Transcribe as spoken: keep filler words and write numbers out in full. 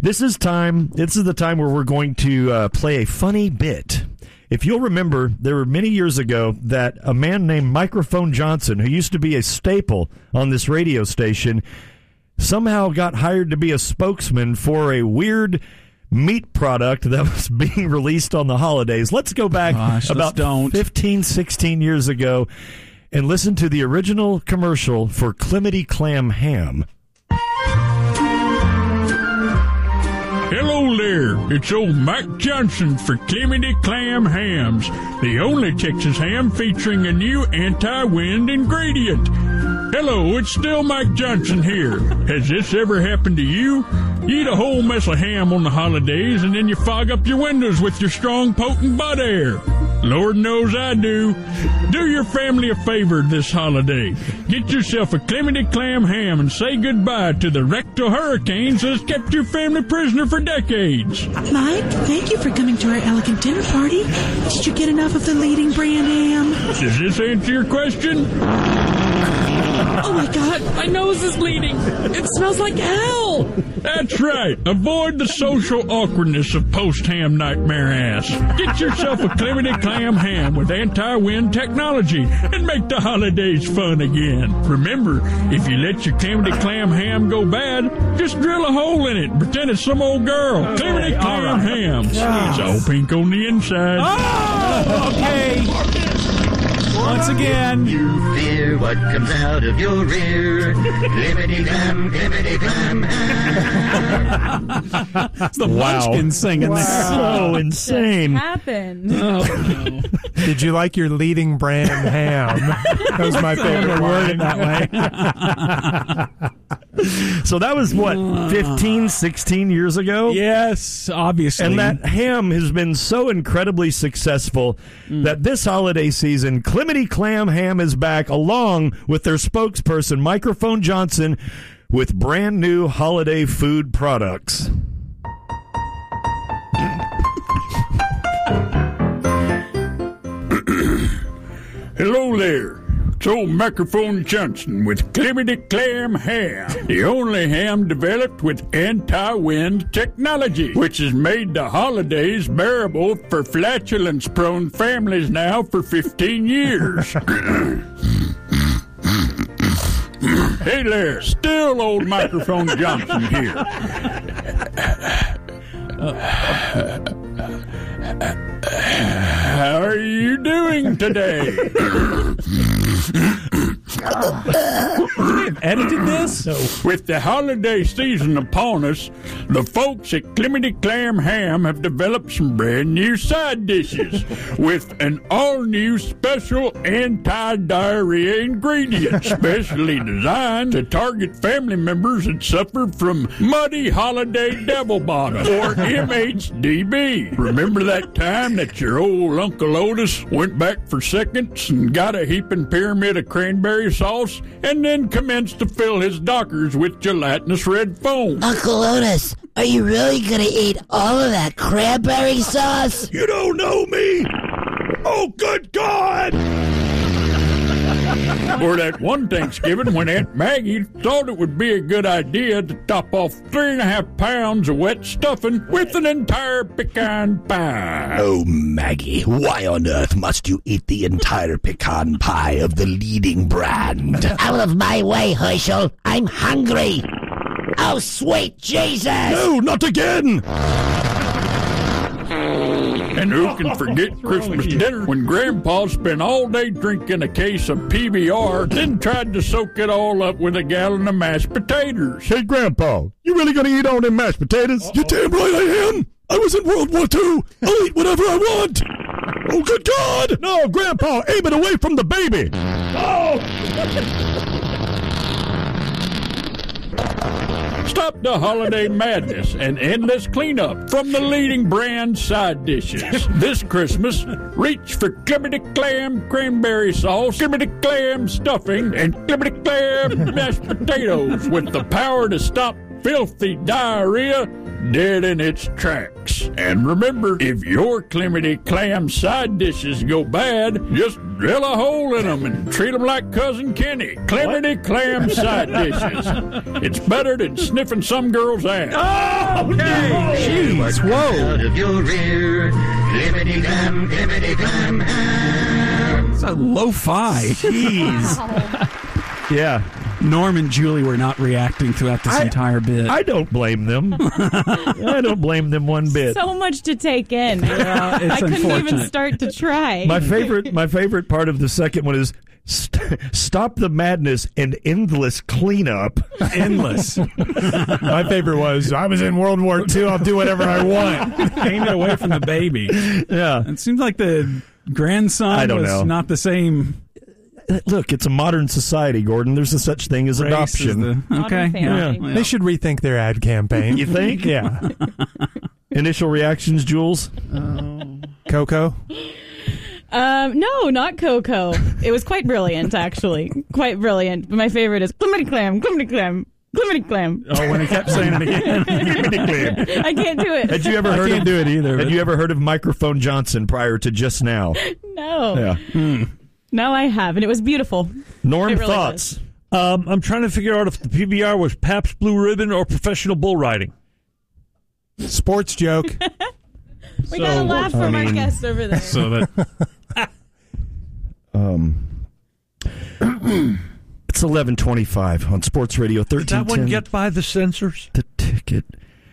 This is time. This is the time where we're going to uh, play a funny bit. If you'll remember, there were many years ago that a man named Microphone Johnson, who used to be a staple on this radio station, somehow got hired to be a spokesman for a weird meat product that was being released on the holidays. Let's go back Gosh, about don't. fifteen, sixteen years ago and listen to the original commercial for Clemity Clam Ham. Hello there, it's old Mike Johnson for Clemity Clam Hams, the only Texas ham featuring a new anti-wind ingredient. Hello, it's still Mike Johnson here. Has this ever happened to you? You eat a whole mess of ham on the holidays and then you fog up your windows with your strong, potent butt air. Lord knows I do. Do your family a favor this holiday. Get yourself a Clemity Clam Ham and say goodbye to the rectal hurricanes that has kept your family prisoner for decades. Mike, thank you for coming to our elegant dinner party. Did you get enough of the leading brand ham? Does this answer your question? Oh my God, my nose is bleeding. It smells like hell. That's right. Avoid the social awkwardness of post-ham nightmare ass. Get yourself a Clemity Clam Ham with anti-wind technology and make the holidays fun again. Remember, if you let your Clemity Clam Ham go bad, just drill a hole in it and pretend it's some old girl. Okay, Clemity Clam right. Ham. It's all pink on the inside. Oh, okay. Once again. You fear what comes out of your rear. Clemity Clam, Clemity Clam Ham. It's the Wow. Munchkin singing Wow. this. So insane. Happened. Oh, no. Did you like your leading brand ham? That was my favorite word that way. So that was, what, fifteen, sixteen years ago? Yes, obviously. And that ham has been so incredibly successful mm. that this holiday season, Clemity Clam Ham is back along with their spokesperson, Microphone Johnson, with brand new holiday food products. Hello there. It's old Microphone Johnson with Clemity Clam Ham, the only ham developed with anti-wind technology, which has made the holidays bearable for flatulence-prone families now for fifteen years. Hey there, still old Microphone Johnson here. How are you doing today? Edited this? With the holiday season upon us, the folks at Clemity Clam Ham have developed some brand new side dishes with an all-new special anti-diarrhea ingredient specially designed to target family members that suffer from muddy holiday devil bottom, or M H D B. Remember that time that your old Uncle Otis went back for seconds and got a heaping pyramid of cranberry sauce and then commenced to fill his dockers with gelatinous red foam? Uncle Otis, are you really gonna eat all of that cranberry sauce? You don't know me! Oh, good God! Or that one Thanksgiving when Aunt Maggie thought it would be a good idea to top off three and a half pounds of wet stuffing with an entire pecan pie. Oh, Maggie, why on earth must you eat the entire pecan pie of the leading brand? Out of my way, Herschel. I'm hungry. Oh, sweet Jesus! No, not again! And who can forget Christmas dinner when Grandpa spent all day drinking a case of P B R, then tried to soak it all up with a gallon of mashed potatoes? Hey, Grandpa, you really gonna eat all them mashed potatoes? Uh-oh. You're damn right I am! I was in World War Two! I'll eat whatever I want! Oh, good God! No, Grandpa, aim it away from the baby! Oh! Stop the holiday madness and endless cleanup from the leading brand side dishes. This Christmas, reach for Clemity Clam cranberry sauce, Clemity Clam stuffing, and Clemity Clam mashed potatoes with the power to stop filthy diarrhea dead in its tracks. And remember, if your Clemity Clam side dishes go bad, just drill a hole in them and treat them like Cousin Kenny. Clemity Clam side dishes. It's better than sniffing some girl's ass. Oh, okay. Jeez, whoa. Out of your rear, Clemity Clam, Clemity Clam ham. It's a lo-fi. Jeez. Yeah. Norm and Julie were not reacting throughout this I, entire bit. I don't blame them. I don't blame them one bit. So much to take in. Yeah, it's I couldn't even unfortunate. start to try. My favorite, my favorite part of the second one is st- stop the madness and endless cleanup. Endless. My favorite was, I was in World War Two, I'll do whatever I want. Aim it away from the baby. Yeah. It seems like the grandson I don't was know. not the same. Look, it's a modern society, Gordon. There's a such thing as race adoption. as the- Modern okay. family. Yeah. They should rethink their ad campaign. You think? Yeah. Initial reactions, Jules? Coco? Um, no, not Coco. It was quite brilliant, actually. Quite brilliant. But my favorite is Clemity Clam, Clemity Clam, Clemity Clam. Oh, when he kept saying it again. I can't do it. Had you ever heard can't of do it either, Had but- you ever heard of Microphone Johnson prior to just now? No. Yeah. No, I haven't. It was beautiful. Norm, It really thoughts? Um, I'm trying to figure out if the P B R was Pabst Blue Ribbon or professional bull riding. Sports joke. We got a laugh from I our mean- guests over there. So that Um, it's eleven twenty-five on Sports Radio Did that thirteen ten. one get by the censors? The